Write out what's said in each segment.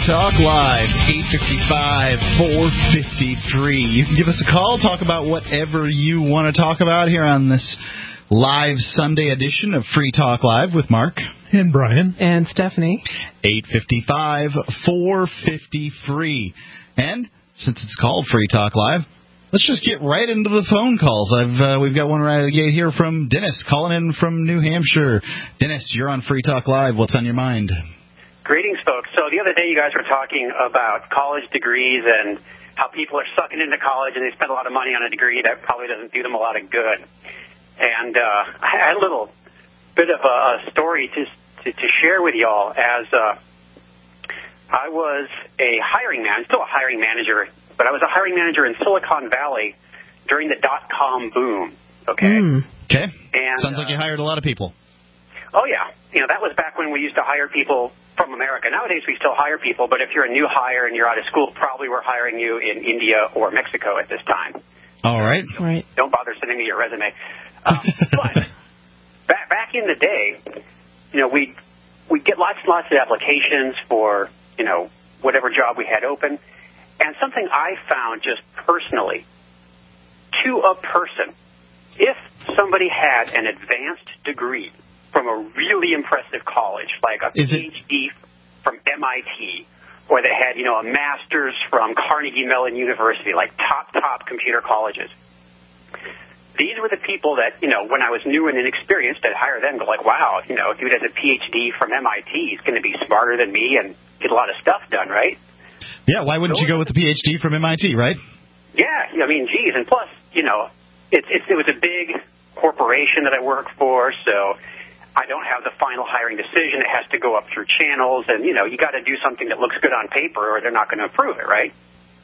Talk Live, 855-453. You can give us a call, talk about whatever you want to talk about here on this live Sunday edition of Free Talk Live with Mark. And Brian. And Stephanie. 855-453. And since it's called Free Talk Live, let's just get right into the phone calls. We've got one right out of the gate here from Dennis, calling in from New Hampshire. Dennis, you're on Free Talk Live. What's on your mind? Greetings, folks. So the other day you guys were talking about college degrees and how people are sucking into college and they spend a lot of money on a degree that probably doesn't do them a lot of good. And I had a little bit of a story to share with y'all as I was a hiring manager, still a hiring manager, but I was a hiring manager in Silicon Valley during the dot-com boom, okay? Okay. And, sounds like you hired a lot of people. Oh, yeah. You know, that was back when we used to hire people from America. Nowadays, we still hire people, but if you're a new hire and you're out of school, probably we're hiring you in India or Mexico at this time. All right. Don't bother sending me your resume. But back in the day, you know, we'd get lots and lots of applications for, you know, whatever job we had open. And something I found just personally, to a person, if somebody had an advanced degree from a really impressive college, like a PhD from MIT, or they had, you know, a master's from Carnegie Mellon University, like top computer colleges. These were the people that, you know, when I was new and inexperienced, I'd hire them, go like, wow, you know, dude has a PhD from MIT, he's going to be smarter than me and get a lot of stuff done, right? Yeah, why wouldn't you go with the PhD from MIT, right? Yeah, I mean, geez, and plus, you know, it was a big corporation that I work for, so I don't have the final hiring decision. It has to go up through channels, and, you know, you got to do something that looks good on paper or they're not going to approve it, right?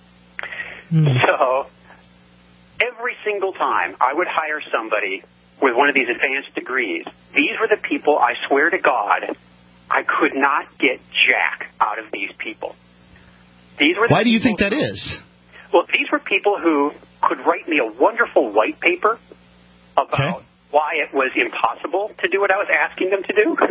So every single time I would hire somebody with one of these advanced degrees, these were the people, I swear to God, I could not get jack out of these people. Why do you think that is? Well, these were people who could write me a wonderful white paper about why it was impossible to do what I was asking them to do.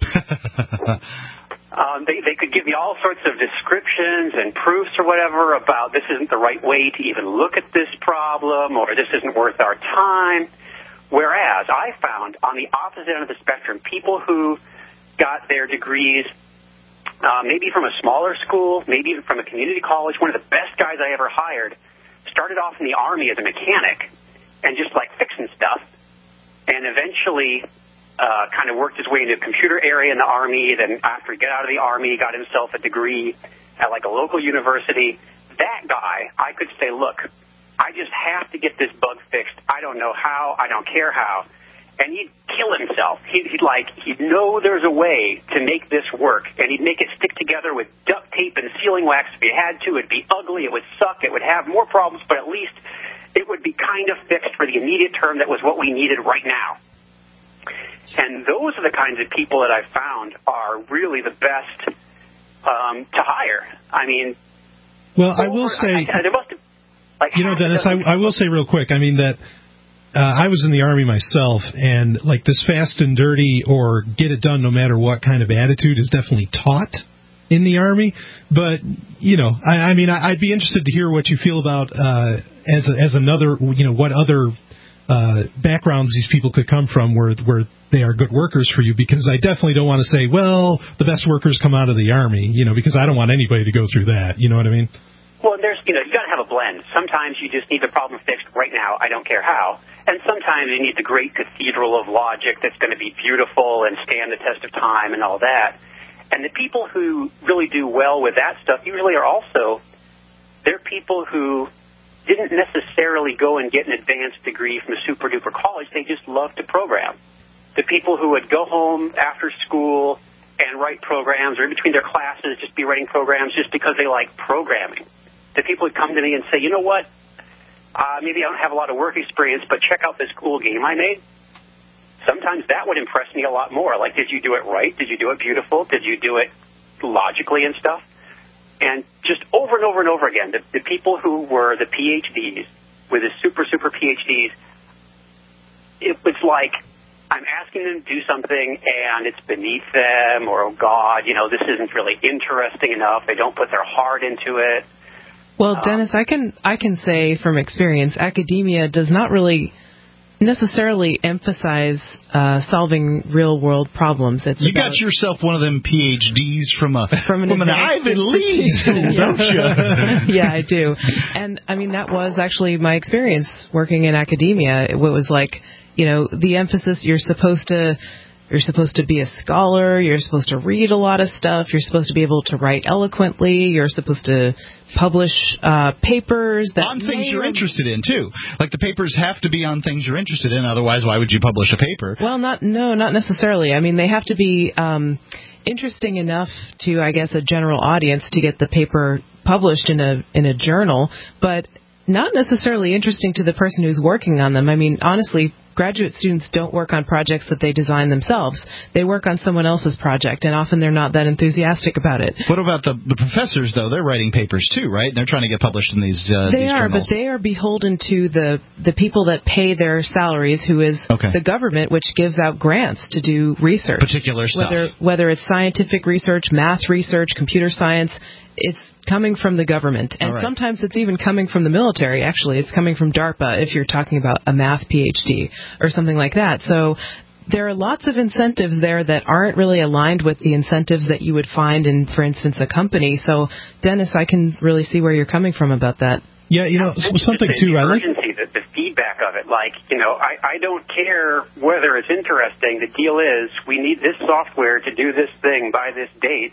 They could give me all sorts of descriptions and proofs or whatever about this isn't the right way to even look at this problem or this isn't worth our time. Whereas I found on the opposite end of the spectrum, people who got their degrees maybe from a smaller school, maybe even from a community college. One of the best guys I ever hired started off in the Army as a mechanic and just like fixing stuff, and eventually kind of worked his way into a computer area in the Army. Then after he got out of the Army, got himself a degree at like a local university. That guy, I could say, look, I just have to get this bug fixed. I don't know how. I don't care how. And he'd kill himself. He'd know there's a way to make this work, and he'd make it stick together with duct tape and sealing wax if he had to. It'd be ugly. It would suck. It would have more problems, but at least it would be kind of fixed for the immediate term. That was what we needed right now. And those are the kinds of people that I've found are really the best to hire. I mean, well, I will say, Dennis, I will say real quick, I mean, that I was in the Army myself, and like this fast and dirty or get it done no matter what kind of attitude is definitely taught in the Army. But, you know, I mean, I'd be interested to hear what you feel about as another, you know, what other backgrounds these people could come from where they are good workers for you, because I definitely don't want to say, well, the best workers come out of the Army, you know, because I don't want anybody to go through that. You know what I mean? Well, you got to have a blend. Sometimes you just need the problem fixed right now. I don't care how. And sometimes you need the great cathedral of logic that's going to be beautiful and stand the test of time and all that. And the people who really do well with that stuff usually are also, they're people who didn't necessarily go and get an advanced degree from a super-duper college. They just love to program. The people who would go home after school and write programs, or in between their classes just be writing programs just because they like programming. The people would come to me and say, you know what, maybe I don't have a lot of work experience, but check out this cool game I made. Sometimes that would impress me a lot more. Like, did you do it right? Did you do it beautiful? Did you do it logically and stuff? And just over and over and over again, the people who were the PhDs, with the super PhDs, it was like I'm asking them to do something and it's beneath them, or, oh, God, this isn't really interesting enough. They don't put their heart into it. Well, Dennis, I can say from experience, academia does not really necessarily emphasize solving real-world problems. You got yourself one of them PhDs from an Ivy League school, don't you? Yeah, I do. And, that was actually my experience working in academia. It was like, the emphasis, you're supposed to be a scholar, you're supposed to read a lot of stuff, you're supposed to be able to write eloquently, you're supposed to publish papers that on things you're interested in, too. Like, the papers have to be on things you're interested in, otherwise why would you publish a paper? Well, not necessarily. They have to be interesting enough to, I guess, a general audience to get the paper published in a journal, but not necessarily interesting to the person who's working on them. Honestly, graduate students don't work on projects that they design themselves. They work on someone else's project, and often they're not that enthusiastic about it. What about the professors, though? They're writing papers, too, right? They're trying to get published in these journals. They are, but they are beholden to the people that pay their salaries, who is the government, which gives out grants to do research. Particular stuff. Whether it's scientific research, math research, computer science, it's coming from the government. And sometimes it's even coming from the military, actually. It's coming from DARPA, if you're talking about a math PhD or something like that. So there are lots of incentives there that aren't really aligned with the incentives that you would find in, for instance, a company. So, Dennis, I can really see where you're coming from about that. Yeah, something too. I like the feedback of it. Like, I don't care whether it's interesting. The deal is we need this software to do this thing by this date.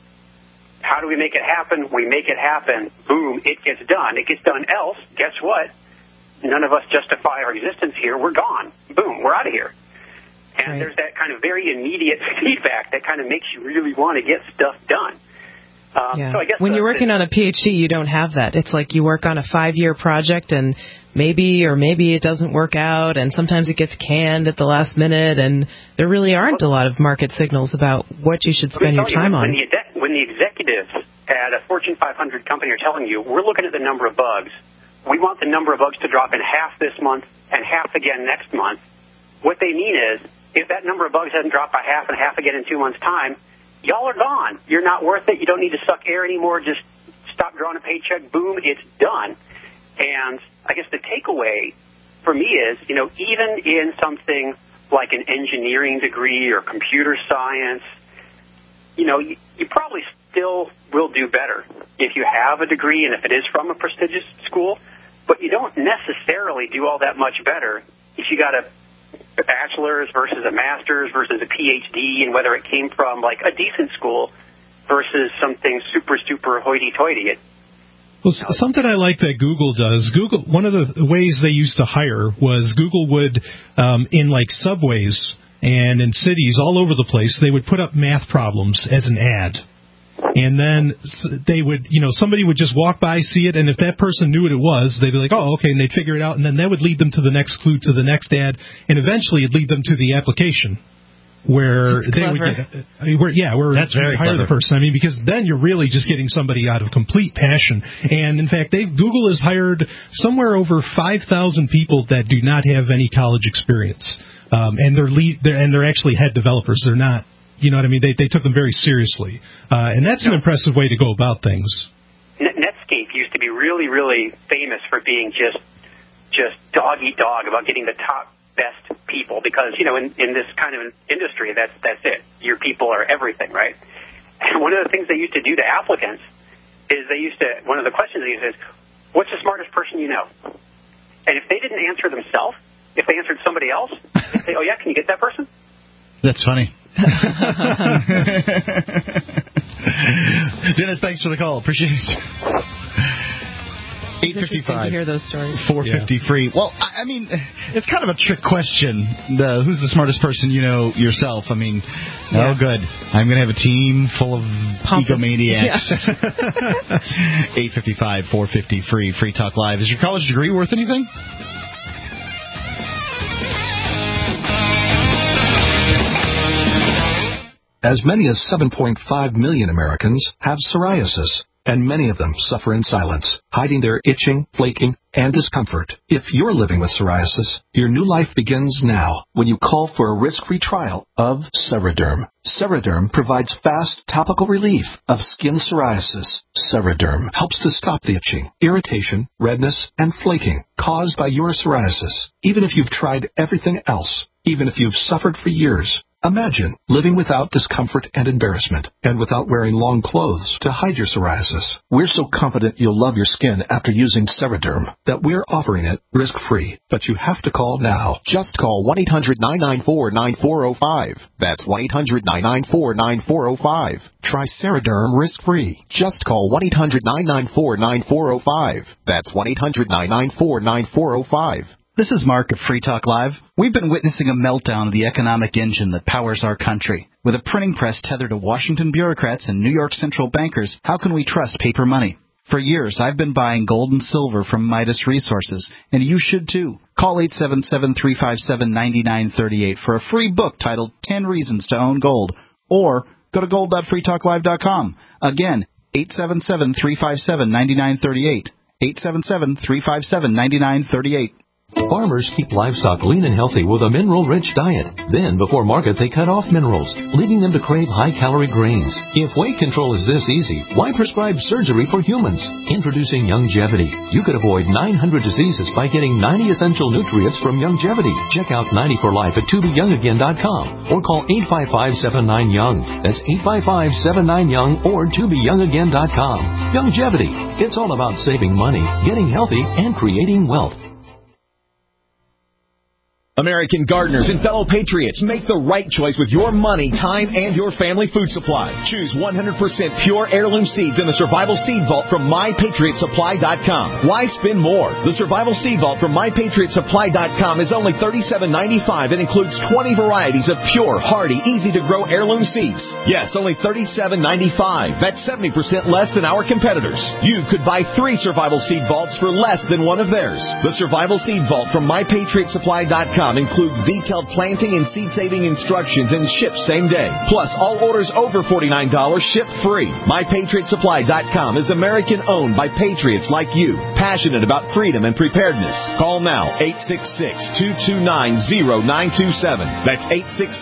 How do we make it happen? We make it happen. Boom, it gets done. It gets done else. Guess what? None of us justify our existence here. We're gone. Boom, we're out of here. And there's that kind of very immediate feedback that kind of makes you really want to get stuff done. So I guess when you're working on a PhD, you don't have that. It's like you work on a 5-year project, and maybe it doesn't work out, and sometimes it gets canned at the last minute, and there really aren't a lot of market signals about what you should spend your time on. When the executives at a Fortune 500 company are telling you, we're looking at the number of bugs, we want the number of bugs to drop in half this month and half again next month, what they mean is, if that number of bugs hasn't dropped by half and half again in 2 months' time, y'all are gone. You're not worth it. You don't need to suck air anymore. Just stop drawing a paycheck. Boom, it's done. And I guess the takeaway for me is, even in something like an engineering degree or computer science, you probably still will do better if you have a degree and if it is from a prestigious school, but you don't necessarily do all that much better if you got a bachelor's versus a master's versus a PhD, and whether it came from like a decent school versus something super hoity-toity. Well, something I like that Google does, one of the ways they used to hire was Google would, in like subways and in cities all over the place, they would put up math problems as an ad. And then they would, somebody would just walk by, see it, and if that person knew what it was, they'd be like, oh, okay, and they'd figure it out, and then that would lead them to the next clue, to the next ad, and eventually it'd lead them to the application where they would that's very hire clever. The person. Because then you're really just getting somebody out of complete passion. And in fact, Google has hired somewhere over 5,000 people that do not have any college experience, and they're actually head developers. They're not. You know what I mean? They took them very seriously. And that's an impressive way to go about things. Netscape used to be really, really famous for being just dog-eat-dog about getting the top best people because, in this kind of industry, that's it. Your people are everything, right? And one of the things they used to do to applicants is one of the questions they used is, what's the smartest person you know? And if they didn't answer themselves, if they answered somebody else, they'd say, oh, yeah, can you get that person? That's funny. Dennis, thanks for the call. Appreciate it. 8:55. To hear those stories. 450 free. Well, I mean, it's kind of a trick question. Who's the smartest person you know yourself? Oh, good. I'm going to have a team full of egomaniacs. 8:55, 450 free. Free Talk Live. Is your college degree worth anything? As many as 7.5 million Americans have psoriasis. and many of them suffer in silence, hiding their itching, flaking, and discomfort. If you're living with psoriasis, your new life begins now when you call for a risk-free trial of Ceraderm. Ceraderm provides fast topical relief of skin psoriasis. Ceraderm helps to stop the itching, irritation, redness, and flaking caused by your psoriasis, even if you've tried everything else, even if you've suffered for years. Imagine living without discomfort and embarrassment, and without wearing long clothes to hide your psoriasis. We're so confident you'll love your skin after using Ceraderm that we're offering it risk-free. But you have to call now. Just call 1-800-994-9405. That's 1-800-994-9405. Try Ceraderm risk-free. Just call 1-800-994-9405. That's 1-800-994-9405. This is Mark of Free Talk Live. We've been witnessing a meltdown of the economic engine that powers our country. With a printing press tethered to Washington bureaucrats and New York central bankers, how can we trust paper money? For years, I've been buying gold and silver from Midas Resources, and you should too. Call 877-357-9938 for a free book titled 10 Reasons to Own Gold, or go to gold.freetalklive.com. Again, 877-357-9938. 877-357-9938. Farmers keep livestock lean and healthy with a mineral-rich diet. Then, before market, they cut off minerals, leading them to crave high-calorie grains. If weight control is this easy, why prescribe surgery for humans? Introducing Youngevity. You could avoid 900 diseases by getting 90 essential nutrients from Youngevity. Check out 90 for Life at tobeyoungagain.com or call 855-79-YOUNG. That's 855-79-YOUNG or tobeyoungagain.com. Youngevity. It's all about saving money, getting healthy, and creating wealth. American gardeners and fellow patriots, make the right choice with your money, time, and your family food supply. Choose 100% pure heirloom seeds in the Survival Seed Vault from MyPatriotSupply.com. Why spend more? The Survival Seed Vault from MyPatriotSupply.com is only $37.95 and includes 20 varieties of pure, hardy, easy-to-grow heirloom seeds. Yes, only $37.95. That's 70% less than our competitors. You could buy 3 Survival Seed Vaults for less than one of theirs. The Survival Seed Vault from MyPatriotSupply.com includes detailed planting and seed-saving instructions and ships same day. Plus, all orders over $49 ship free. MyPatriotSupply.com is American-owned by patriots like you, passionate about freedom and preparedness. Call now, 866-229-0927. That's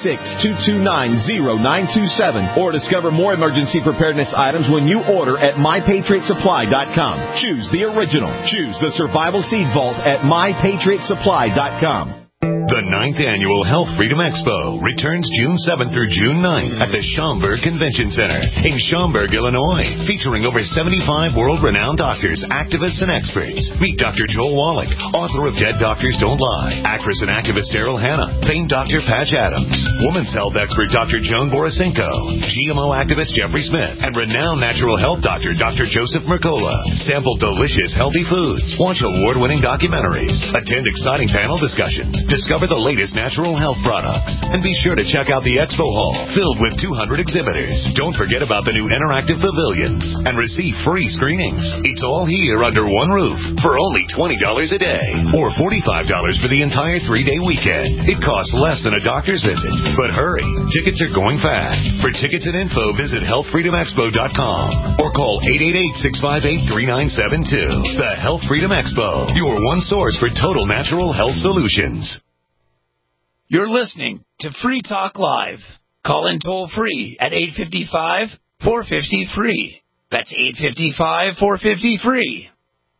866-229-0927. Or discover more emergency preparedness items when you order at MyPatriotSupply.com. Choose the original. Choose the Survival Seed Vault at MyPatriotSupply.com. The 9th Annual Health Freedom Expo returns June 7th through June 9th at the Schaumburg Convention Center in Schaumburg, Illinois, featuring over 75 world-renowned doctors, activists, and experts. Meet Dr. Joel Wallach, author of Dead Doctors Don't Lie, actress and activist Daryl Hannah, famed Dr. Patch Adams, women's health expert Dr. Joan Borisenko, GMO activist Jeffrey Smith, and renowned natural health doctor Dr. Joseph Mercola. Sample delicious, healthy foods. Watch award-winning documentaries. Attend exciting panel discussions. Discover the latest natural health products. And be sure to check out the Expo Hall, filled with 200 exhibitors. Don't forget about the new interactive pavilions. And receive free screenings. It's all here under one roof for only $20 a day. Or $45 for the entire 3-day weekend. It costs less than a doctor's visit. But hurry, tickets are going fast. For tickets and info, visit healthfreedomexpo.com or call 888-658-3972. The Health Freedom Expo, your one source for total natural health solutions. You're listening to Free Talk Live. Call in toll-free at 855-450-FREE. That's 855-450-FREE.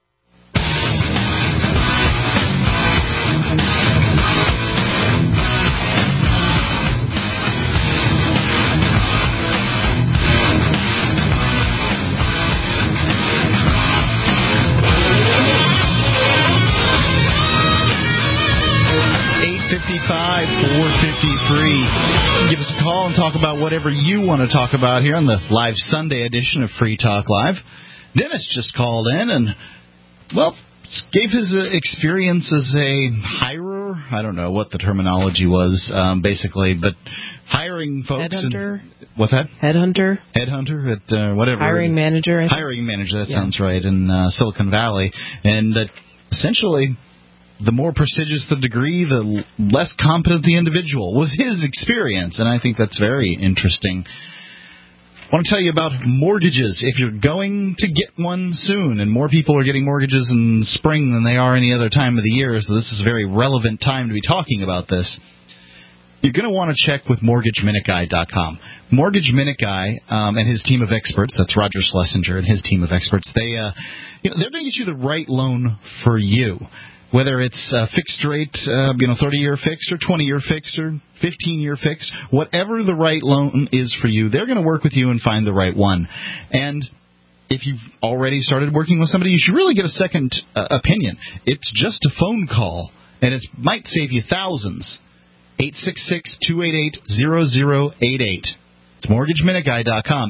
Give us a call and talk about whatever you want to talk about here on the live Sunday edition of Free Talk Live. Dennis just called in and, well, gave his experience as a hirer. I don't know what the terminology was, basically, but hiring folks. Headhunter. What's that? Headhunter. Headhunter at whatever. Hiring manager. Hiring manager, that sounds right, in Silicon Valley. And that essentially, the more prestigious the degree, the less competent the individual, was his experience. And I think that's very interesting. I want to tell you about mortgages. If you're going to get one soon, and more people are getting mortgages in spring than they are any other time of the year, so this is a very relevant time to be talking about this, you're going to want to check with MortgageMinuteGuy.com. Mortgage Minute Guy and his team of experts, that's Roger Schlesinger and his team of experts, they're going to get you the right loan for you. Whether it's fixed rate, 30-year fixed or 20-year fixed or 15-year fixed, whatever the right loan is for you, they're going to work with you and find the right one. And if you've already started working with somebody, you should really get a second opinion. It's just a phone call, and it might save you thousands. 866-288-0088. It's MortgageMinuteGuy.com,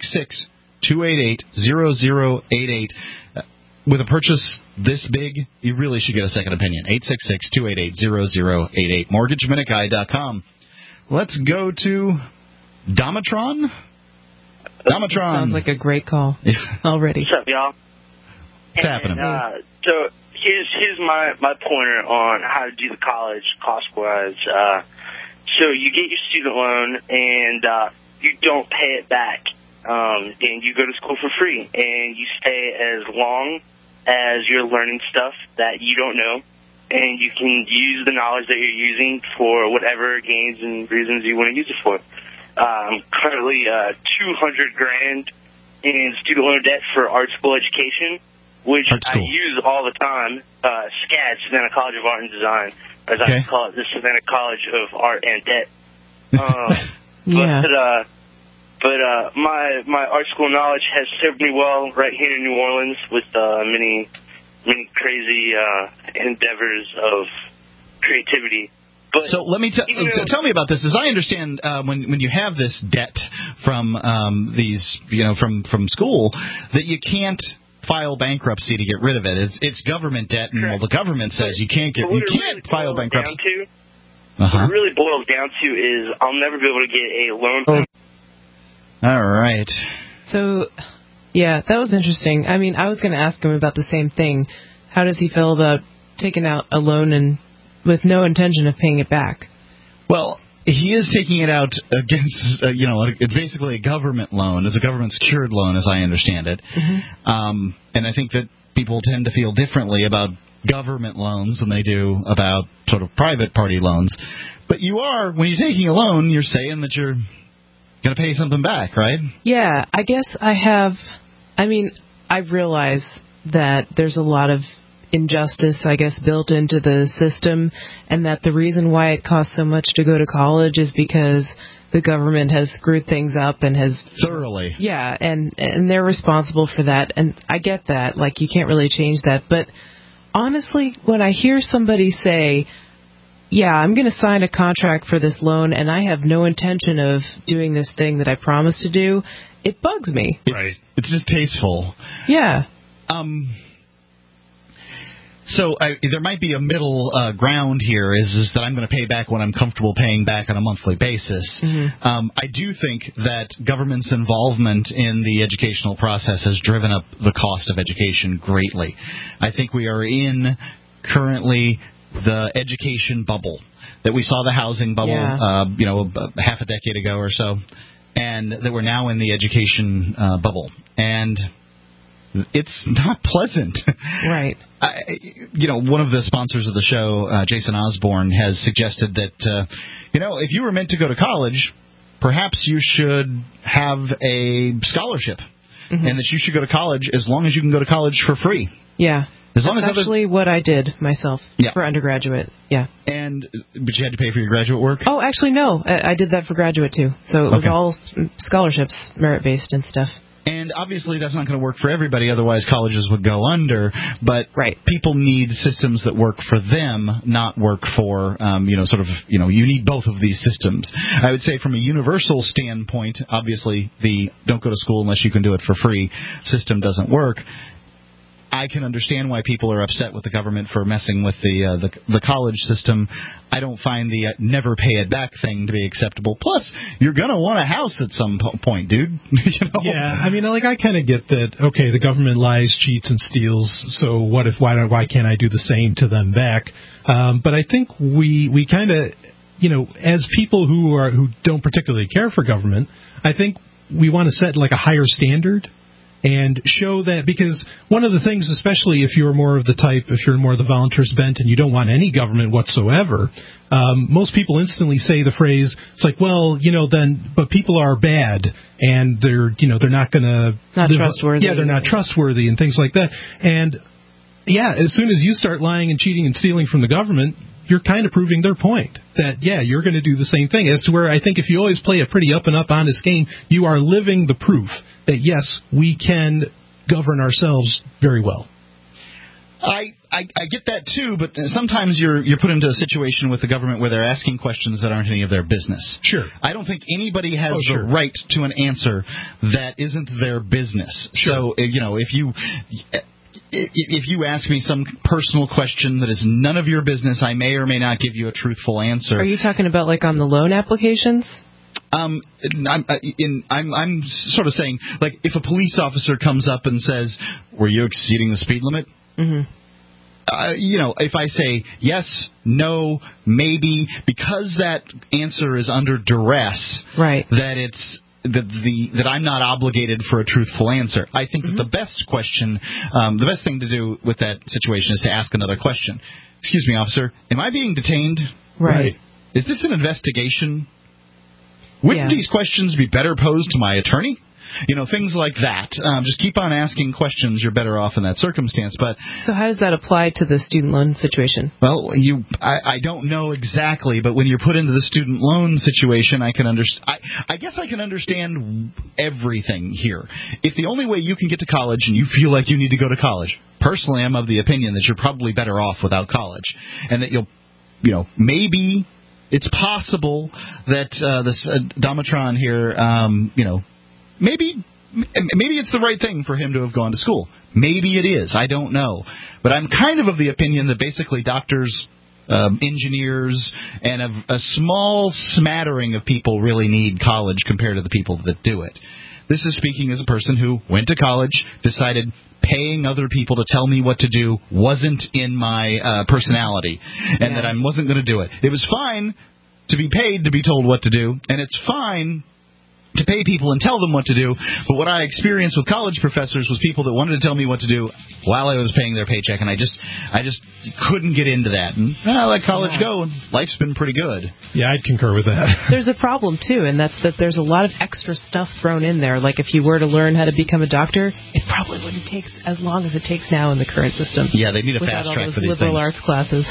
866-288-0088. With a purchase this big, you really should get a second opinion. 866-288-0088. MortgageMinuteGuy.com. Let's go to Domatron. Domatron. Sounds like a great call already. What's up, y'all? What's happening? So here's my pointer on how to do the college cost-wise. So you get your student loan, and you don't pay it back. And you go to school for free, and you stay as long as you're learning stuff that you don't know, and you can use the knowledge that you're using for whatever gains and reasons you want to use it for. I'm currently $200,000 in student loan debt for art school education, which I use all the time. SCAD, Savannah College of Art and Design, or as I call it, the Savannah College of Art and Debt. But my art school knowledge has served me well right here in New Orleans with many crazy endeavors of creativity. But so let me tell me about this. As I understand, when you have this debt from these, from school, that you can't file bankruptcy to get rid of it. It's government debt, and the government says you can't file bankruptcy. What it really boils down to is I'll never be able to get a loan. All right. So, yeah, that was interesting. I mean, I was going to ask him about the same thing. How does he feel about taking out a loan and with no intention of paying it back? Well, he is taking it out against, it's basically a government loan. It's a government-secured loan, as I understand it. Mm-hmm. And I think that people tend to feel differently about government loans than they do about sort of private party loans. But when you're taking a loan, you're saying that you're going to pay something back, right? Yeah, I guess I've realized that there's a lot of injustice, I guess, built into the system, and that the reason why it costs so much to go to college is because the government has screwed things up and has... Thoroughly. Yeah, and they're responsible for that, and I get that. Like, you can't really change that, but honestly, when I hear somebody say, yeah, I'm going to sign a contract for this loan, and I have no intention of doing this thing that I promised to do, it bugs me. Right. It's distasteful. Yeah. So there might be a middle ground here is that I'm going to pay back what I'm comfortable paying back on a monthly basis. Mm-hmm. I do think that government's involvement in the educational process has driven up the cost of education greatly. I think we are in currently the education bubble, that we saw the housing bubble, half a decade ago or so, and that we're now in the education bubble. And it's not pleasant. Right. One of the sponsors of the show, Jason Osborne, has suggested that, if you were meant to go to college, perhaps you should have a scholarship, mm-hmm. and that you should go to college as long as you can go to college for free. Yeah. That's actually what I did myself for undergraduate. Yeah. But you had to pay for your graduate work? Oh, actually, no. I did that for graduate, too. So it was all scholarships, merit-based and stuff. And obviously that's not going to work for everybody, otherwise colleges would go under. But people need systems that work for them, not work for, you need both of these systems. I would say from a universal standpoint, obviously the don't go to school unless you can do it for free system doesn't work. I can understand why people are upset with the government for messing with the college system. I don't find the never pay it back thing to be acceptable. Plus, you're going to want a house at some point, dude. Yeah, I mean, I kind of get that, okay, the government lies, cheats, and steals, so why can't I do the same to them back? But I think we kind of, as people who don't particularly care for government, I think we want to set like a higher standard and show that, because one of the things, especially if you're more of the volunteers bent and you don't want any government whatsoever, most people instantly say the phrase, it's like, well, but people are bad and they're not going to... Not trustworthy. Yeah, they're not trustworthy and things like that. And, yeah, as soon as you start lying and cheating and stealing from the government, you're kind of proving their point that, yeah, you're going to do the same thing. As to where I think if you always play a pretty up-and-up, honest game, you are living the proof that, yes, we can govern ourselves very well. I get that, too, but sometimes you're put into a situation with the government where they're asking questions that aren't any of their business. Sure. I don't think anybody has the right to an answer that isn't their business. Sure. So, if you ask me some personal question that is none of your business, I may or may not give you a truthful answer. Are you talking about like on the loan applications? I'm sort of saying, like, if a police officer comes up and says, "Were you exceeding the speed limit?" Mm-hmm. If I say yes, no, maybe, because that answer is under duress, right? That it's that I'm not obligated for a truthful answer. I think that the best question, the best thing to do with that situation is to ask another question. Excuse me, officer, am I being detained? Right. Is this an investigation? Wouldn't these questions be better posed to my attorney? Things like that. Just keep on asking questions. You're better off in that circumstance. But so how does that apply to the student loan situation? Well, I don't know exactly, but when you're put into the student loan situation, I can understand. I guess I can understand everything here. If the only way you can get to college and you feel like you need to go to college, personally, I'm of the opinion that you're probably better off without college, and that maybe it's possible that this Domatron here, Maybe it's the right thing for him to have gone to school. Maybe it is. I don't know. But I'm kind of the opinion that basically doctors, engineers, and a small smattering of people really need college compared to the people that do it. This is speaking as a person who went to college, decided paying other people to tell me what to do wasn't in my personality, and that I wasn't going to do it. It was fine to be paid to be told what to do, and it's fine to pay people and tell them what to do, but what I experienced with college professors was people that wanted to tell me what to do while I was paying their paycheck, and I just couldn't get into that. And I let college go, and life's been pretty good. Yeah, I'd concur with that. There's a problem, too, and that's that there's a lot of extra stuff thrown in there. Like if you were to learn how to become a doctor, it probably wouldn't take as long as it takes now in the current system. Yeah, they need a fast track for these liberal things. arts classes.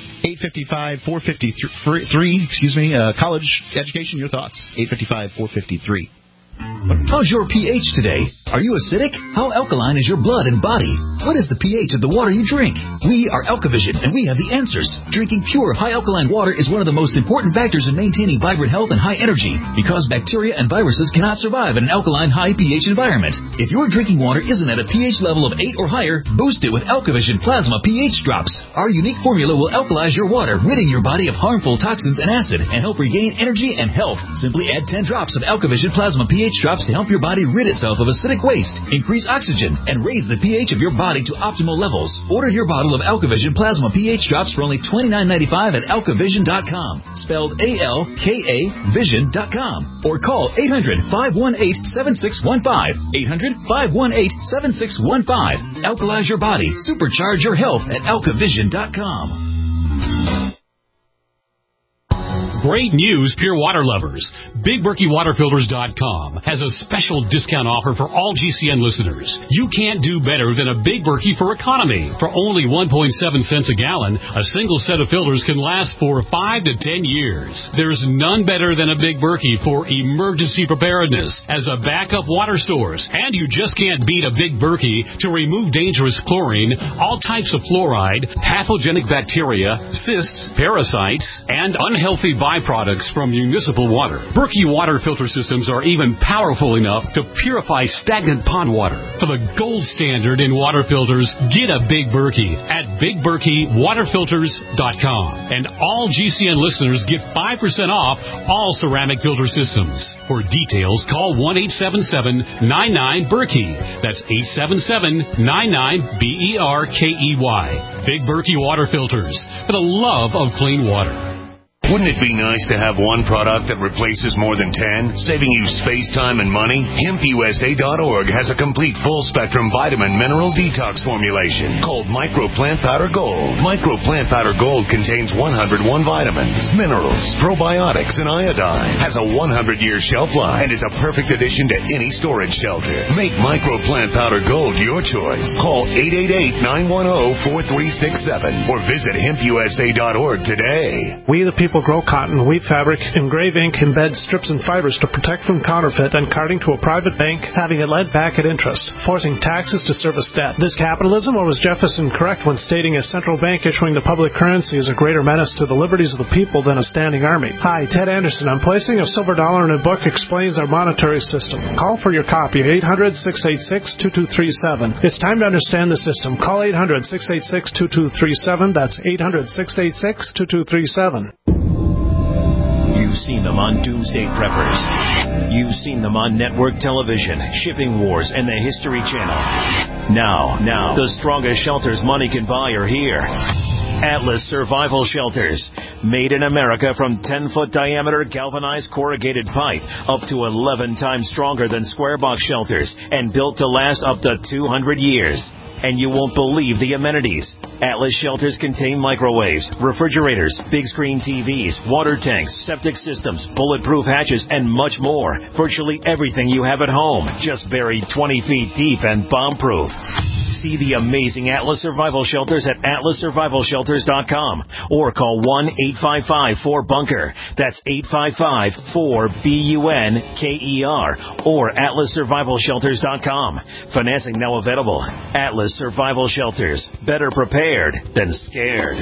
855-453, college education, your thoughts, 855-453. How's your pH today? Are you acidic? How alkaline is your blood and body? What is the pH of the water you drink? We are Alkavision, and we have the answers. Drinking pure, high alkaline water is one of the most important factors in maintaining vibrant health and high energy, because bacteria and viruses cannot survive in an alkaline, high pH environment. If your drinking water isn't at a pH level of 8 or higher, boost it with Alkavision Plasma pH Drops. Our unique formula will alkalize your water, ridding your body of harmful toxins and acid, and help regain energy and health. Simply add 10 drops of Alkavision Plasma pH Drops to help your body rid itself of acidic waste, increase oxygen, and raise the pH of your body to optimal levels. Order your bottle of Alkavision Plasma pH Drops for only $29.95 at alkavision.com, spelled A-L-K-A vision.com, or call 800-518-7615, 800-518-7615. Alkalize your body, supercharge your health at alkavision.com. Great news, pure water lovers. BigBerkeyWaterFilters.com has a special discount offer for all GCN listeners. You can't do better than a Big Berkey for economy. For only 1.7 cents a gallon, a single set of filters can last for 5 to 10 years. There's none better than a Big Berkey for emergency preparedness as a backup water source. And you just can't beat a Big Berkey to remove dangerous chlorine, all types of fluoride, pathogenic bacteria, cysts, parasites, and unhealthy byproducts from municipal water. Berkey water filter systems are even powerful enough to purify stagnant pond water. For the gold standard in water filters, get a Big Berkey at BigBerkeyWaterFilters.com. And all GCN listeners get 5% off all ceramic filter systems. For details, call 1-877-99-BERKEY. That's 877-99-BERKEY. Big Berkey Water Filters, for the love of clean water. Wouldn't it be nice to have one product that replaces more than 10, saving you space, time, and money? HempUSA.org has a complete full-spectrum vitamin mineral detox formulation called Micro Plant Powder Gold. Micro Plant Powder Gold contains 101 vitamins, minerals, probiotics, and iodine. Has a 100-year shelf life and is a perfect addition to any storage shelter. Make Micro Plant Powder Gold your choice. Call 888-910-4367 or visit HempUSA.org today. We the people grow cotton, weave fabric, engrave ink, embed strips and fibers to protect from counterfeit and carting to a private bank, having it lent back at interest, forcing taxes to service debt. This capitalism, or was Jefferson correct when stating a central bank issuing the public currency is a greater menace to the liberties of the people than a standing army? Hi, Ted Anderson. I'm placing a silver dollar in a book explains our monetary system. Call for your copy, 800-686-2237. It's time to understand the system. Call 800-686-2237. That's 800-686-2237. You've seen them on Doomsday Preppers. You've seen them on network television, Shipping Wars, and the History Channel. Now, the strongest shelters money can buy are here. Atlas Survival Shelters. Made in America from 10-foot diameter galvanized corrugated pipe, up to 11 times stronger than square box shelters, and built to last up to 200 years. And you won't believe the amenities. Atlas shelters contain microwaves, refrigerators, big screen TVs, water tanks, septic systems, bulletproof hatches, and much more. Virtually everything you have at home, just buried 20 feet deep and bomb-proof. See the amazing Atlas Survival Shelters at atlassurvivalshelters.com or call 1-855-4BUNKER. That's 855-4BUNKER or atlassurvivalshelters.com. Financing now available. Atlas Survival Shelters. Better prepared than scared.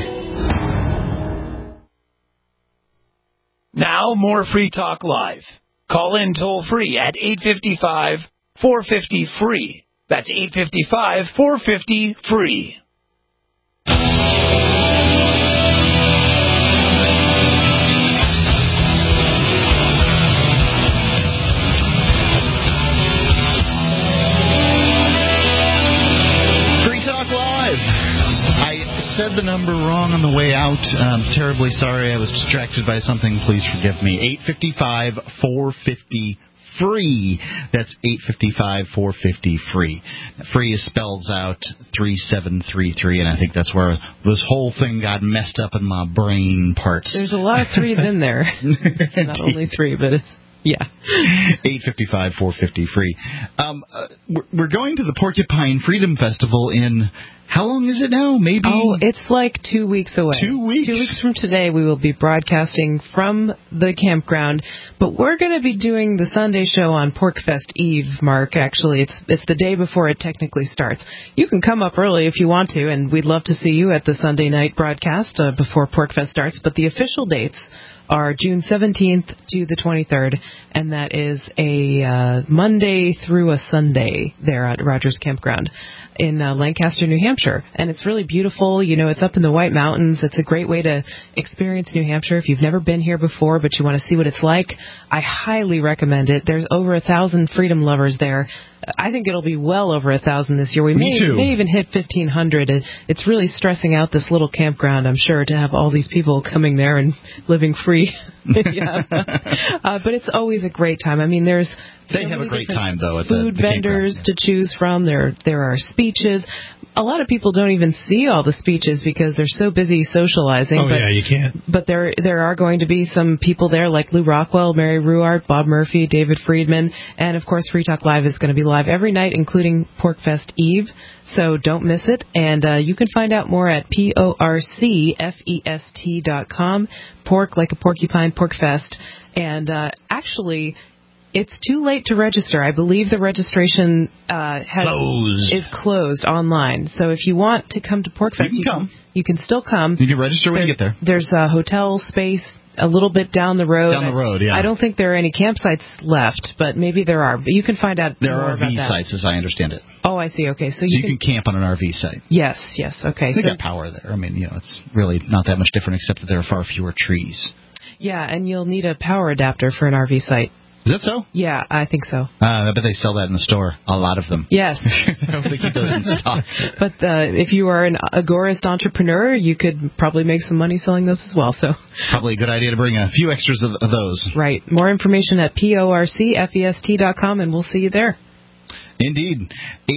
Now more Free Talk Live. Call in toll free at 855-450-FREE. That's 855-450-FREE. Free Talk Live. I said the number wrong on the way out. I'm terribly sorry. I was distracted by something. Please forgive me. 855-450-FREE. That's 855-450-FREE. Free is spelled out 3733, and I think that's where this whole thing got messed up in my brain parts. There's a lot of threes in there. It's not only three, but it's, yeah. 855-450-FREE. We're going to the Porcupine Freedom Festival in... How long is it now? Maybe? Oh, it's like 2 weeks away. 2 weeks? 2 weeks from today, we will be broadcasting from the campground. But we're going to be doing the Sunday show on PorcFest Eve, Mark. Actually, it's the day before it technically starts. You can come up early if you want to, and we'd love to see you at the Sunday night broadcast before PorcFest starts. But the official dates are June 17th to the 23rd, and that is a Monday through a Sunday there at Rogers Campground in Lancaster, New Hampshire. And it's really beautiful. You know, it's up in the White Mountains. It's a great way to experience New Hampshire. If you've never been here before, but you want to see what it's like, I highly recommend it. There's over 1,000 freedom lovers there. I think it'll be well over 1,000 this year. We may even hit 1,500. It's really stressing out this little campground, I'm sure, to have all these people coming there and living free. But it's always a great time. I mean, there's They have a great time, though, at food the vendors to choose from. There are speeches. A lot of people don't even see all the speeches because they're so busy socializing. Oh, yeah, you can't. But there are going to be some people there like Lou Rockwell, Mary Ruart, Bob Murphy, David Friedman, and, of course, Free Talk Live is going to be live every night, including PorcFest Eve. So don't miss it. And you can find out more at PorcFest.com. Pork like a porcupine, PorcFest. And actually... It's too late to register. I believe the registration is closed online. So if you want to come to PorcFest, you can still come. You can register when you get there. There's a hotel space a little bit down the road. Down the road, yeah. I don't think there are any campsites left, but maybe there are. But you can find out more about that. There are RV sites, as I understand it. Oh, I see. Okay, so you can camp on an RV site. Yes. Okay. They got power there. I mean, it's really not that much different, except that there are far fewer trees. Yeah, and you'll need a power adapter for an RV site. Is that so? Yeah, I think so. I bet they sell that in the store. A lot of them. Yes. I don't think he does in stock. But if you are an agorist entrepreneur, you could probably make some money selling those as well. So probably a good idea to bring a few extras of those. Right. More information at porcfest.com, and we'll see you there. Indeed.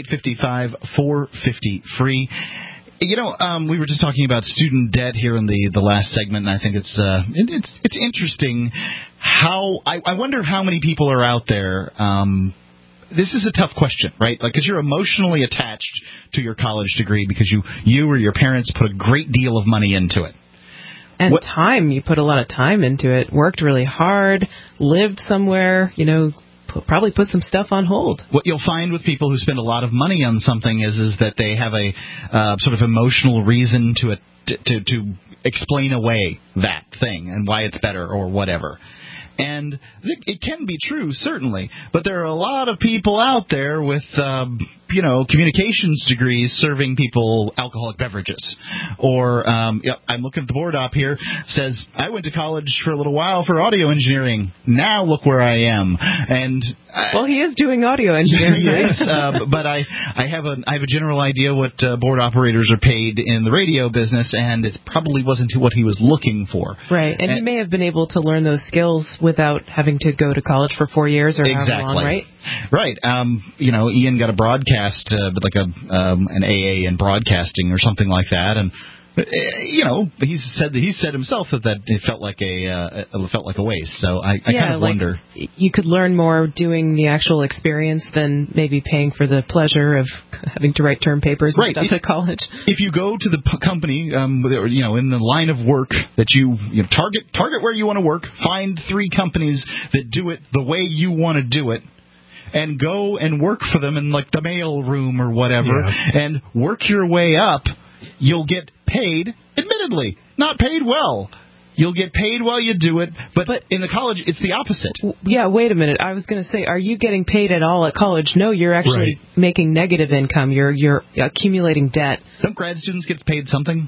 855-450-FREE. You know, we were just talking about student debt here in the last segment, and I think it's interesting how I wonder how many people are out there. This is a tough question, right? Like, because you're emotionally attached to your college degree because you or your parents put a great deal of money into it. And time. You put a lot of time into it, worked really hard, lived somewhere, probably put some stuff on hold. What you'll find with people who spend a lot of money on something is that they have a sort of emotional reason to explain away that thing and why it's better or whatever. And it can be true, certainly, but there are a lot of people out there with, communications degrees serving people alcoholic beverages. Or, I'm looking at the board op here, says, I went to college for a little while for audio engineering. Now look where I am. And well, he is doing audio engineering. Yes, but I have a general idea what board operators are paid in the radio business, and it probably wasn't what he was looking for. Right, and he may have been able to learn those skills without having to go to college for 4 years or however long, right? Right. Ian got a broadcast, like an AA in broadcasting or something like that, and he said himself that it felt like a waste. So I kind of wonder. You could learn more doing the actual experience than maybe paying for the pleasure of having to write term papers and stuff at college. If you go to the company, in the line of work that you target where you want to work, find 3 companies that do it the way you want to do it, and go and work for them in like the mail room or whatever, and work your way up. You'll get paid, admittedly, not paid well. You'll get paid while you do it, but in the college, it's the opposite. Yeah, wait a minute. I was going to say, are you getting paid at all at college? No, you're actually making negative income. You're accumulating debt. Don't grad students get paid something?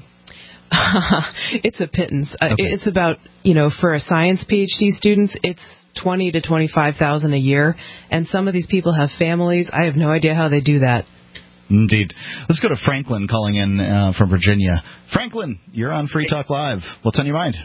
It's a pittance. Okay. It's about, for a science PhD students, it's $20,000 to $25,000 a year, and some of these people have families. I have no idea how they do that. Indeed. Let's go to Franklin calling in from Virginia. Franklin, you're on Free Talk Live. What's on your mind?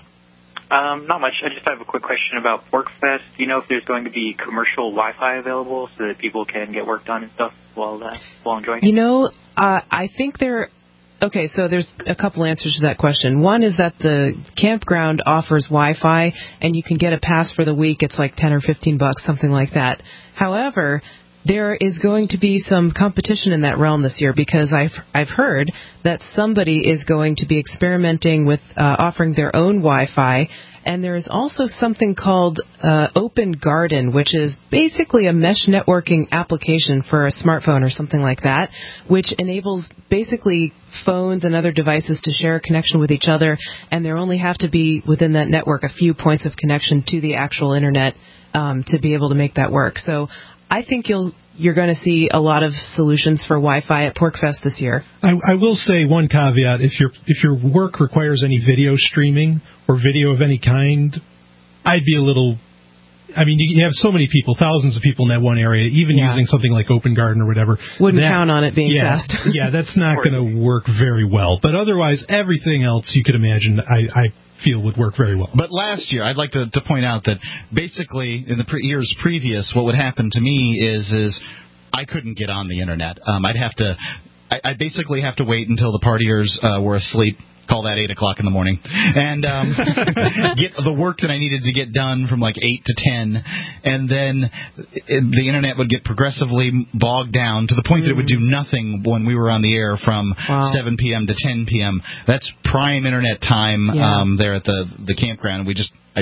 Not much. I just have a quick question about PorcFest. Do you know if there's going to be commercial Wi-Fi available so that people can get work done and stuff while enjoying it? I think okay, so there's a couple answers to that question. One is that the campground offers Wi-Fi, and you can get a pass for the week. It's like $10 or $15, something like that. However, there is going to be some competition in that realm this year because I've heard that somebody is going to be experimenting with offering their own Wi-Fi. And there is also something called Open Garden, which is basically a mesh networking application for a smartphone or something like that, which enables basically phones and other devices to share a connection with each other, and there only have to be within that network a few points of connection to the actual Internet to be able to make that work. So I think you're going to see a lot of solutions for Wi-Fi at PorcFest this year. I will say one caveat: if your work requires any video streaming or video of any kind, I'd be a little. I mean, you have so many people, thousands of people in that one area, even using something like Open Garden or whatever. Wouldn't count on it being fast. Yeah, that's not going to work very well. But otherwise, everything else you could imagine, I feel would work very well. But last year, I'd like to point out that basically in the years previous, what would happen to me is I couldn't get on the Internet. I'd basically have to wait until the partiers were asleep. Call that 8 o'clock in the morning, and get the work that I needed to get done from like 8 to 10, and then the Internet would get progressively bogged down to the point that it would do nothing when we were on the air from 7 p.m. to 10 p.m. That's prime Internet time there at the campground.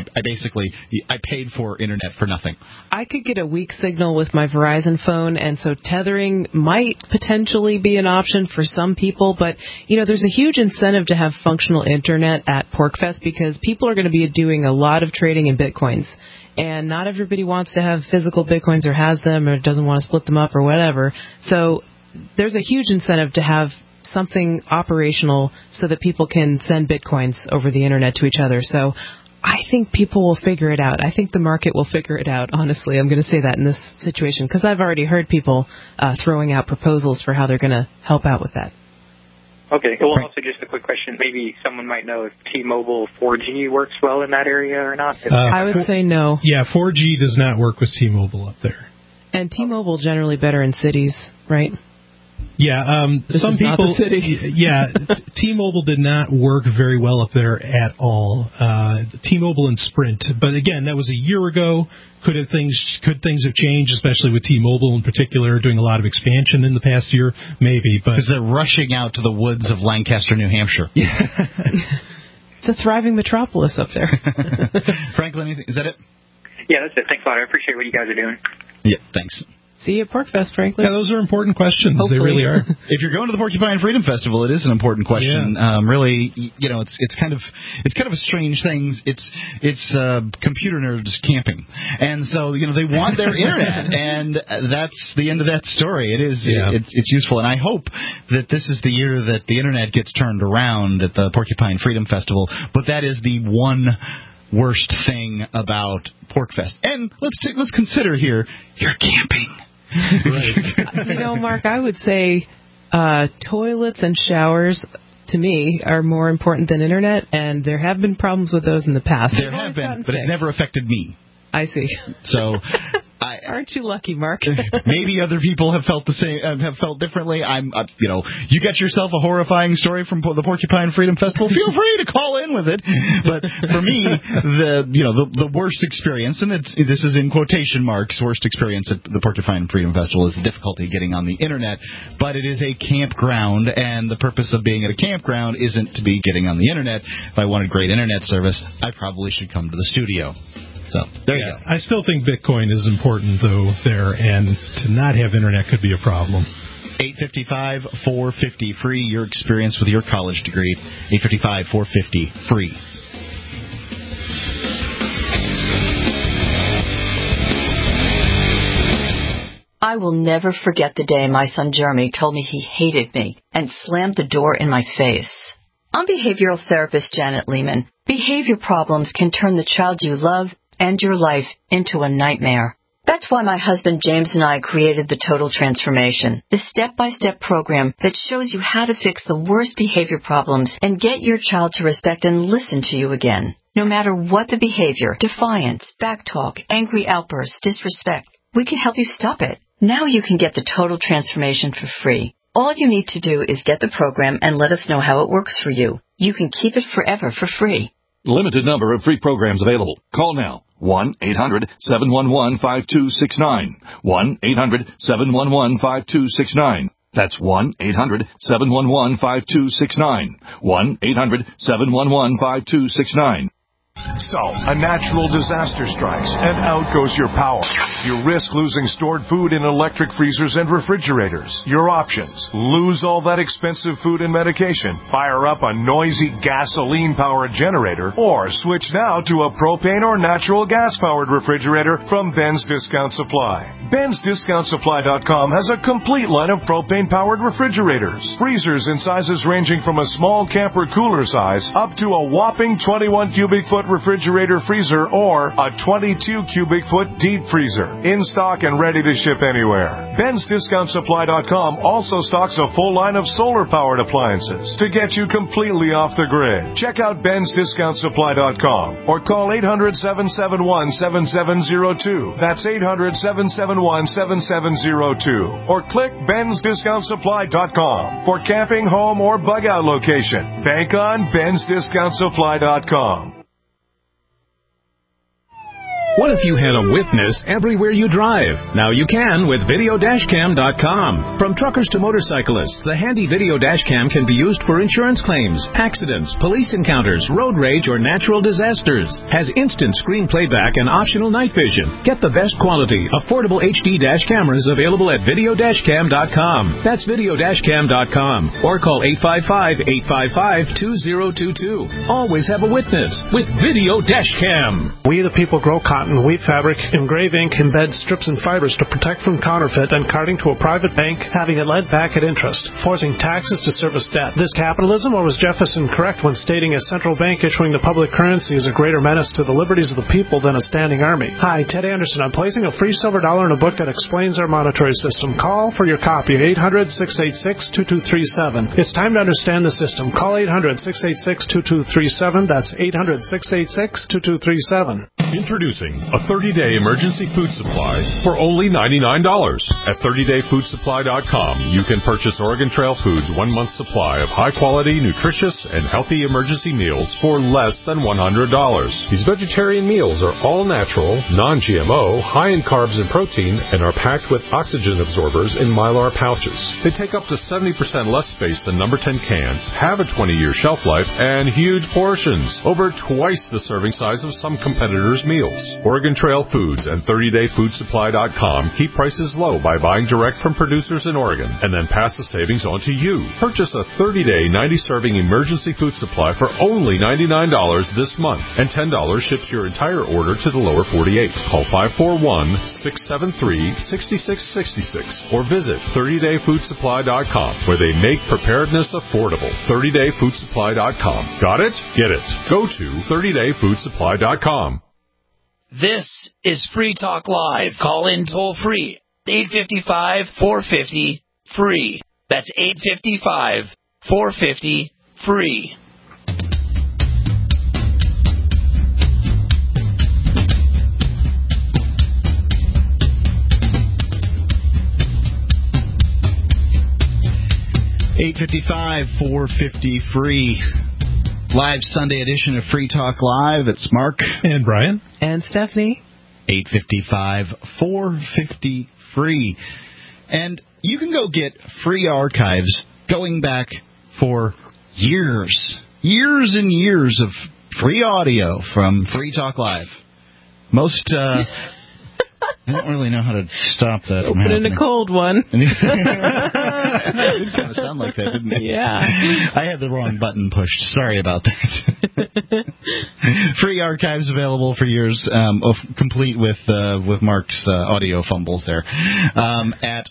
I paid for Internet for nothing. I could get a weak signal with my Verizon phone, and so tethering might potentially be an option for some people. But, there's a huge incentive to have functional Internet at PorcFest because people are going to be doing a lot of trading in Bitcoins. And not everybody wants to have physical Bitcoins or has them or doesn't want to split them up or whatever. So there's a huge incentive to have something operational so that people can send Bitcoins over the Internet to each other. So I think people will figure it out. I think the market will figure it out, honestly. I'm going to say that in this situation, because I've already heard people throwing out proposals for how they're going to help out with that. Okay. Well, also just a quick question. Maybe someone might know if T-Mobile 4G works well in that area or not. I would say no. Yeah, 4G does not work with T-Mobile up there. And T-Mobile generally better in cities, right? Yeah, some people. Yeah, T-Mobile did not work very well up there at all. T-Mobile and Sprint, but again, that was a year ago. Could things have changed, especially with T-Mobile in particular, doing a lot of expansion in the past year? Maybe, but because they're rushing out to the woods of Lancaster, New Hampshire. Yeah. It's a thriving metropolis up there. Franklin, is that it? Yeah, that's it. Thanks a lot. I appreciate what you guys are doing. Yeah, thanks. See you at PorcFest, Franklin. Yeah, those are important questions. Hopefully. They really are. If you're going to the Porcupine Freedom Festival, it is an important question. Yeah. Really, it's kind of a strange thing. It's computer nerds camping, and so they want their internet, and that's the end of that story. It is. Yeah. It's useful, and I hope that this is the year that the internet gets turned around at the Porcupine Freedom Festival. But that is the one worst thing about PorcFest. And let's consider here, you're camping. Right. Mark, I would say toilets and showers, to me, are more important than internet, and there have been problems with those in the past. There have been, but it's never affected me. I see. So, aren't you lucky, Mark? Maybe other people have felt the same, have felt differently. You got yourself a horrifying story from the Porcupine Freedom Festival. Feel free to call in with it. But for me, the worst experience, and this is in quotation marks, worst experience at the Porcupine Freedom Festival is the difficulty getting on the internet. But it is a campground, and the purpose of being at a campground isn't to be getting on the internet. If I wanted great internet service, I probably should come to the studio. So, there you go. I still think Bitcoin is important, though, there, and to not have internet could be a problem. 855-450-FREE, your experience with your college degree. 855-450-FREE. I will never forget the day my son Jeremy told me he hated me and slammed the door in my face. I'm behavioral therapist Janet Lehman. Behavior problems can turn the child you love and your life into a nightmare. That's why my husband James and I created the Total Transformation, the step-by-step program that shows you how to fix the worst behavior problems and get your child to respect and listen to you again. No matter what the behavior, defiance, backtalk, angry outbursts, disrespect, we can help you stop it. Now you can get the Total Transformation for free. All you need to do is get the program and let us know how it works for you. You can keep it forever for free. Limited number of free programs available. Call now. 1-800-711-5269. 1-800-711-5269. That's 1-800-711-5269. 1-800-711-5269. So, a natural disaster strikes, and out goes your power. You risk losing stored food in electric freezers and refrigerators. Your options: lose all that expensive food and medication, fire up a noisy gasoline-powered generator, or switch now to a propane or natural gas-powered refrigerator from Ben's Discount Supply. Ben'sDiscountSupply.com has a complete line of propane-powered refrigerators. Freezers in sizes ranging from a small camper cooler size up to a whopping 21 cubic foot refrigerator freezer or a 22 cubic foot deep freezer. In stock and ready to ship anywhere. Ben'sDiscountSupply.com also stocks a full line of solar-powered appliances to get you completely off the grid. Check out Ben'sDiscountSupply.com or call 800-771-7702. That's 800-771-7702. Or click Ben'sDiscountSupply.com for camping, home, or bug-out location. Bank on Ben'sDiscountSupply.com. What if you had a witness everywhere you drive? Now you can with Video-Cam.com. From truckers to motorcyclists, the handy Video Dashcam can be used for insurance claims, accidents, police encounters, road rage, or natural disasters. Has instant screen playback and optional night vision. Get the best quality, affordable HD dash cameras available at Video-Cam.com. That's Video-Cam.com. Or call 855-855-2022. Always have a witness with Video Dashcam. We the people grow cotton cotton, wheat fabric, engrave ink, embed strips and fibers to protect from counterfeit, and carting to a private bank, having it lent back at interest, forcing taxes to service debt. This capitalism, or was Jefferson correct when stating a central bank issuing the public currency is a greater menace to the liberties of the people than a standing army? Hi, Ted Anderson. I'm placing a free silver dollar in a book that explains our monetary system. Call for your copy at 800-686-2237. It's time to understand the system. Call 800-686-2237. That's 800-686-2237. Introducing a 30-day emergency food supply for only $99. At 30dayfoodsupply.com, you can purchase Oregon Trail Foods' 1-month supply of high-quality, nutritious, and healthy emergency meals for less than $100. These vegetarian meals are all natural, non-GMO, high in carbs and protein, and are packed with oxygen absorbers in Mylar pouches. They take up to 70% less space than number 10 cans, have a 20-year shelf life, and huge portions, over twice the serving size of some competitors' meals. Oregon Trail Foods and 30dayfoodsupply.com keep prices low by buying direct from producers in Oregon and then pass the savings on to you. Purchase a 30-day, 90-serving emergency food supply for only $99 this month, and $10 ships your entire order to the lower 48. Call 541-673-6666 or visit 30dayfoodsupply.com, where they make preparedness affordable. 30dayfoodsupply.com. Got it? Get it. Go to 30dayfoodsupply.com. This is Free Talk Live. Call in toll free. 855-450-FREE. That's 855-450-FREE. $855-450-FREE. Live Sunday edition of Free Talk Live. It's Mark. And Brian. And Stephanie. 855-450-FREE. And you can go get free archives going back for years. Years and years of free audio from Free Talk Live. Most... I don't really know how to stop that from happening. Open in a cold one. It did kind of sound like that, didn't it? Yeah. I had the wrong button pushed. Sorry about that. Free archives available for years, complete with Mark's audio fumbles there, at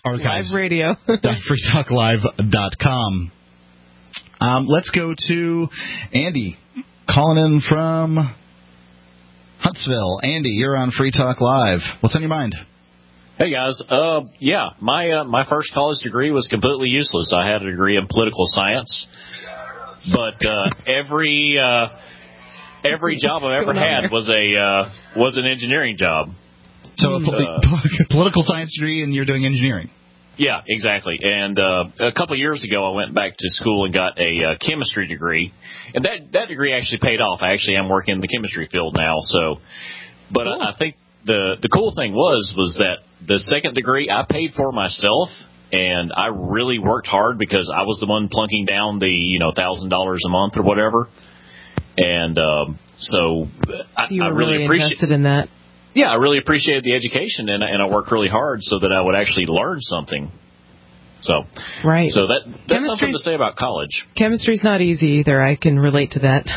archives.freetalklive.com. Let's go to Andy, calling in from Huntsville. Andy, you're on Free Talk Live. What's on your mind? Hey, guys. My first college degree was completely useless. I had a degree in political science, but every job I've ever had was an engineering job. So a political science degree, and you're doing engineering. Yeah, exactly. And a couple of years ago, I went back to school and got a chemistry degree, and that degree actually paid off. I actually am working in the chemistry field now. So, but cool. I think the cool thing was that the second degree I paid for myself, and I really worked hard because I was the one plunking down the $1,000 a month or whatever. And so you were I really invested in that. Yeah, I really appreciated the education, and I worked really hard so that I would actually learn something. So, right. So that's something to say about college. Chemistry's not easy either. I can relate to that.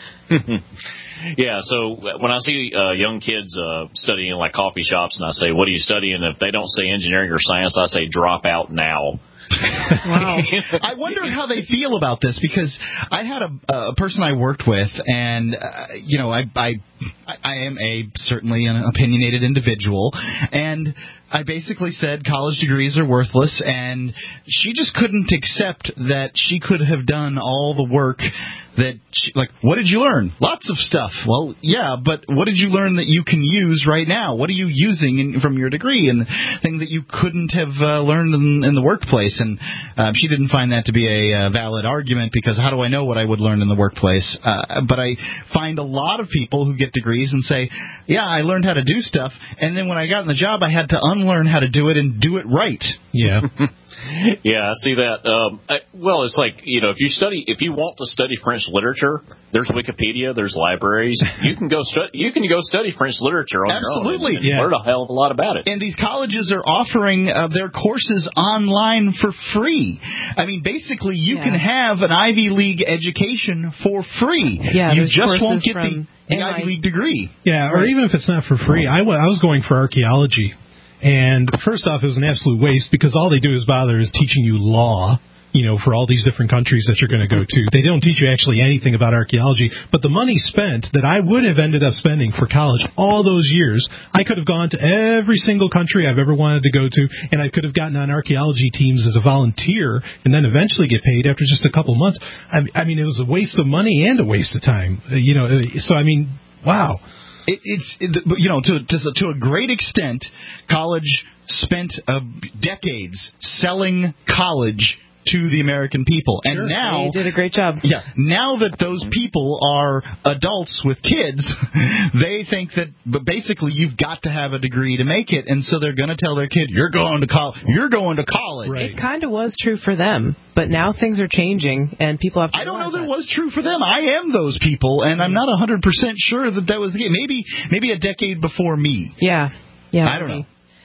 Yeah, so when I see young kids studying in like coffee shops, and I say, "What are you studying?" If they don't say engineering or science, I say, "Drop out now." Wow. I wonder how they feel about this, because I had a person I worked with, and I am certainly an opinionated individual, and I basically said college degrees are worthless, and she just couldn't accept that she could have done all the work that what did you learn? Lots of stuff. Well, yeah, but what did you learn that you can use right now? What are you using from your degree, and things that you couldn't have learned in the workplace? And she didn't find that to be a valid argument, because how do I know what I would learn in the workplace? But I find a lot of people who get degrees and say, yeah, I learned how to do stuff, and then when I got in the job, I had to unlearn how to do it and do it right. Yeah. Yeah, I see that. Well, it's like, if you want to study French literature. There's Wikipedia. There's libraries. You can go study French literature on Absolutely. your own and learn a hell of a lot about it. And these colleges are offering their courses online for free. I mean, basically, you can have an Ivy League education for free. Yeah, you just won't get the Ivy League degree. Yeah, or even if it's not for free. I was going for archaeology. And first off, it was an absolute waste because all they do is teaching you law, for all these different countries that you're going to go to. They don't teach you actually anything about archaeology. But the money spent that I would have ended up spending for college all those years, I could have gone to every single country I've ever wanted to go to, and I could have gotten on archaeology teams as a volunteer and then eventually get paid after just a couple months. I mean, it was a waste of money and a waste of time. So, I mean, wow. To a great extent, college spent decades selling college to the American people. And now they did a great job. Yeah. Now that those people are adults with kids, they think that basically you've got to have a degree to make it, and so they're going to tell their kid, "You're going to college. You're going to college." Right. It kind of was true for them, but now things are changing, and people have to. I don't know that it was true for them. I am those people, and I'm not 100% sure that was the case. Maybe a decade before me. Yeah. I don't know.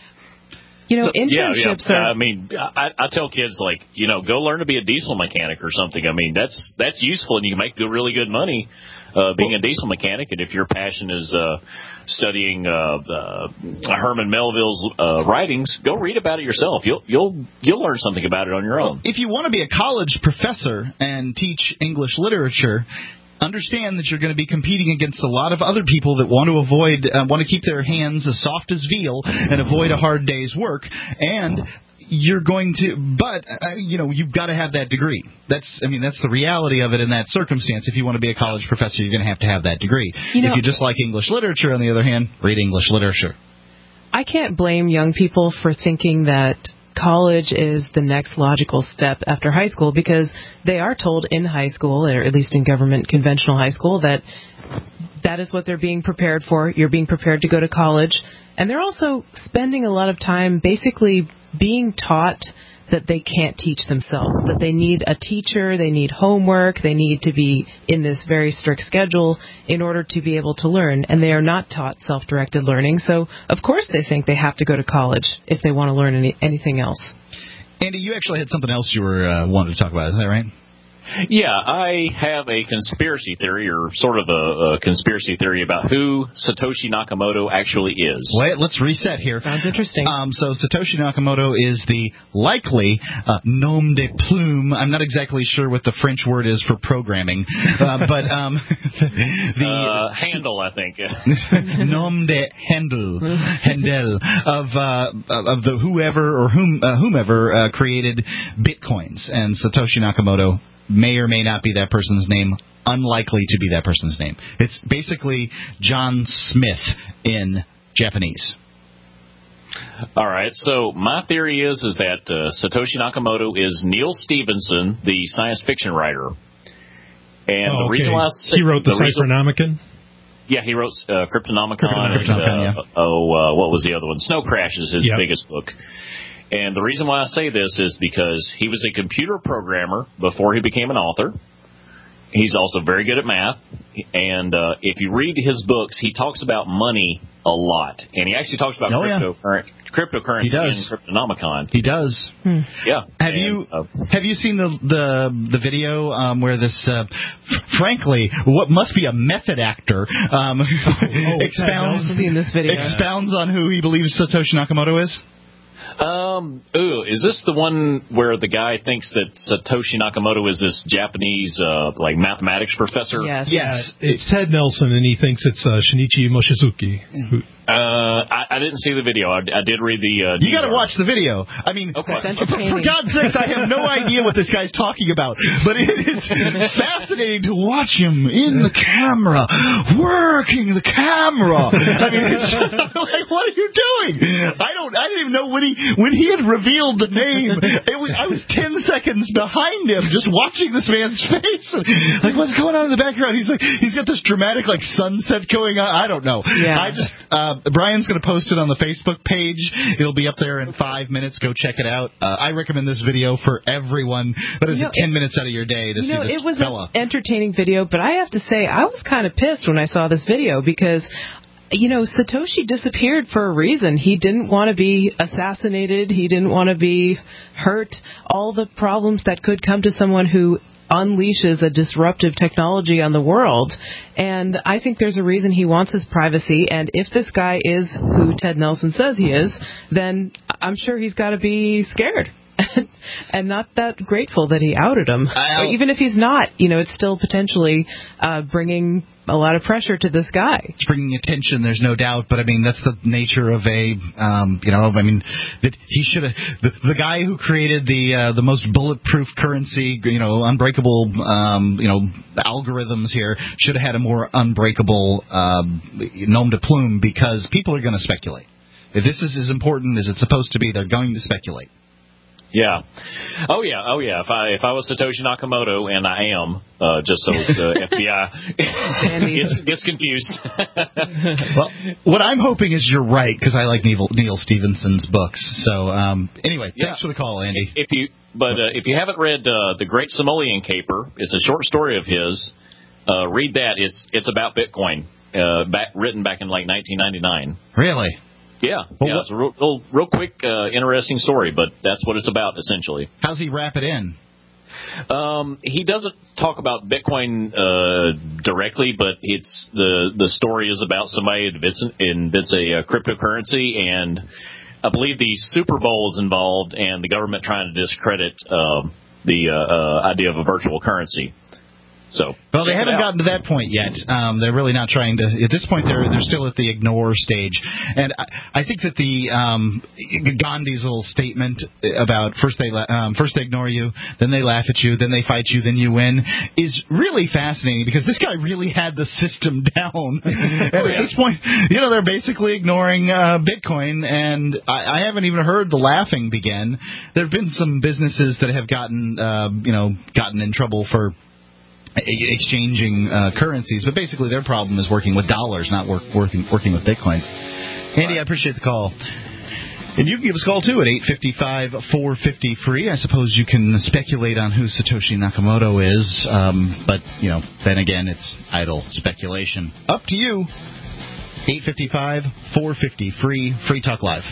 Internships are... I mean, I tell kids, go learn to be a diesel mechanic or something. I mean, that's useful, and you can make really good money being a diesel mechanic. And if your passion is studying Herman Melville's writings, go read about it yourself. You'll learn something about it on your own. If you want to be a college professor and teach English literature, understand that you're going to be competing against a lot of other people that want to keep their hands as soft as veal and avoid a hard day's work. And you're going to, but you've got to have that degree. That's the reality of it in that circumstance. If you want to be a college professor, you're going to have that degree. If you just like English literature, on the other hand, read English literature. I can't blame young people for thinking that college is the next logical step after high school, because they are told in high school, or at least in government conventional high school, that is what they're being prepared for. You're being prepared to go to college. And they're also spending a lot of time basically being taught that they can't teach themselves, that they need a teacher, they need homework, they need to be in this very strict schedule in order to be able to learn. And they are not taught self-directed learning. So, of course, they think they have to go to college if they want to learn anything else. Andy, you actually had something else you were wanting to talk about. Is that right? Yeah, I have a conspiracy theory, or sort of a conspiracy theory about who Satoshi Nakamoto actually is. Wait, let's reset here. Sounds interesting. So Satoshi Nakamoto is the likely nom de plume. I'm not exactly sure what the French word is for programming, but the handle, I think. nom de handle of the whomever created Bitcoins, and Satoshi Nakamoto may or may not be that person's name, unlikely to be that person's name. It's basically John Smith in Japanese. All right, so my theory is that Satoshi Nakamoto is Neil Stephenson, the science fiction writer. And the reason why I say... He wrote the Cyphernomicon? Yeah, he wrote Cryptonomicon. What was the other one? Snow Crash is his biggest book. And the reason why I say this is because he was a computer programmer before he became an author. He's also very good at math. And if you read his books, he talks about money a lot. And he actually talks about cryptocurrency and Cryptonomicon. He does. Yeah. Have you seen the video where this, frankly, what must be a method actor expounds on who he believes Satoshi Nakamoto is? Is this the one where the guy thinks that Satoshi Nakamoto is this Japanese, mathematics professor? Yes. It's Ted Nelson, and he thinks it's Shinichi Mochizuki. I didn't see the video. I did read the... you got to watch the video. I mean, for God's sakes, I have no idea what this guy's talking about, but it is fascinating to watch him in the camera, working the camera. I mean, it's just like, what are you doing? I didn't even know when he had revealed the name. I was 10 seconds behind him, just watching this man's face. Like, what's going on in the background? He's got this dramatic sunset going on. I don't know. Yeah. I just Brian's going to post it on the Facebook page. It'll be up there in 5 minutes. Go check it out. I recommend this video for everyone. But is it 10 minutes out of your day to see this it was fella? An entertaining video, but I have to say I was kind of pissed when I saw this video because Satoshi disappeared for a reason. He didn't want to be assassinated. He didn't want to be hurt. All the problems that could come to someone who unleashes a disruptive technology on the world. And I think there's a reason he wants his privacy. And if this guy is who Ted Nelson says he is, then I'm sure he's got to be scared. And not that grateful that he outed him. Even if he's not, it's still potentially bringing a lot of pressure to this guy. It's bringing attention, there's no doubt, but I mean, that's the nature of that he should have, the guy who created the most bulletproof currency, unbreakable, algorithms here should have had a more unbreakable nom de plume, because people are going to speculate. If this is as important as it's supposed to be, they're going to speculate. Yeah. Oh yeah. If I was Satoshi Nakamoto, and I am, just so the FBI gets confused. Well, what I'm hoping is you're right, because I like Neil Stephenson's books. So anyway, thanks for the call, Andy. If you haven't read The Great Simoleon Caper, it's a short story of his. Read that. It's about Bitcoin. Written back in like 1999. Really? Yeah, it's a real quick, interesting story, but that's what it's about, essentially. How's he wrap it in? He doesn't talk about Bitcoin directly, but it's the story is about somebody that invents a cryptocurrency, and I believe the Super Bowl is involved, and the government trying to discredit the idea of a virtual currency. So, well, they haven't gotten to that point yet. They're really not trying to. At this point, they're still at the ignore stage. And I think that Gandhi's little statement about first they ignore you, then they laugh at you, then they fight you, then you win, is really fascinating, because this guy really had the system down. And at this point, they're basically ignoring Bitcoin, and I haven't even heard the laughing begin. There have been some businesses that have gotten in trouble for exchanging currencies, but basically their problem is working with dollars, not working with bitcoins. Andy, I appreciate the call. And you can give us a call, too, at 855-450-FREE. I suppose you can speculate on who Satoshi Nakamoto is, but, then again, it's idle speculation. Up to you. 855-450-FREE, Free Talk Live.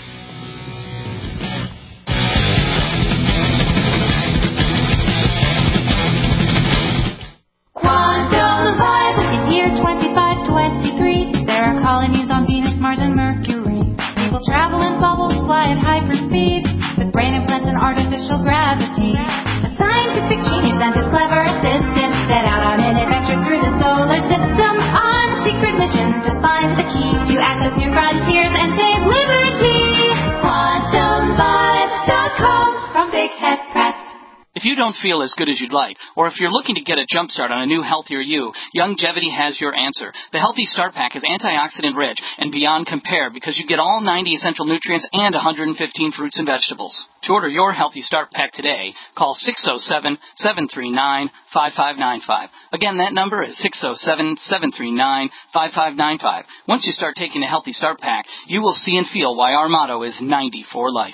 Year 2523, there are colonies on Venus, Mars, and Mercury. People travel in bubbles, fly at hyperspeed, with brain implants and artificial gravity. A scientific genius and his clever assistant set out on an adventure through the solar system on a secret mission to find the key to access new frontiers and save liberty. QuantumVibe.com from Big Head Press. If you don't feel as good as you'd like, or if you're looking to get a jump start on a new, healthier you, Youngevity has your answer. The Healthy Start Pack is antioxidant rich and beyond compare, because you get all 90 essential nutrients and 115 fruits and vegetables. To order your Healthy Start Pack today, call 607-739-5595. Again, that number is 607-739-5595. Once you start taking the Healthy Start Pack, you will see and feel why our motto is 90 for life.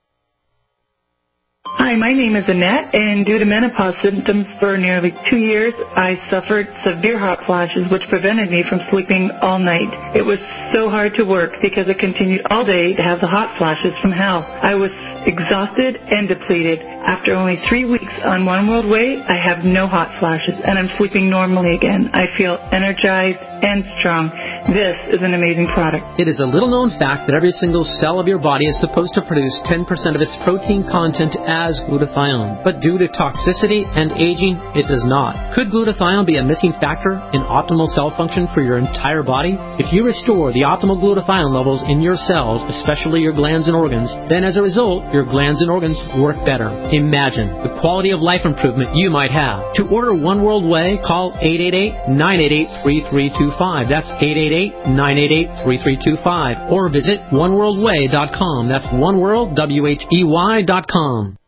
Hi, my name is Annette, and due to menopause symptoms for nearly 2 years, I suffered severe hot flashes, which prevented me from sleeping all night. It was so hard to work because I continued all day to have the hot flashes from hell. I was exhausted and depleted. After only 3 weeks on One World Way, I have no hot flashes, and I'm sleeping normally again. I feel energized and strong. This is an amazing product. It is a little-known fact that every single cell of your body is supposed to produce 10% of its protein content as glutathione. But due to toxicity and aging, it does not. Could glutathione be a missing factor in optimal cell function for your entire body? If you restore the optimal glutathione levels in your cells, especially your glands and organs, then as a result, your glands and organs work better. Imagine the quality of life improvement you might have. To order One World Way, call 888-988-3325. That's 888-988-3325. Or visit oneworldway.com. That's oneworld, WHEY.com.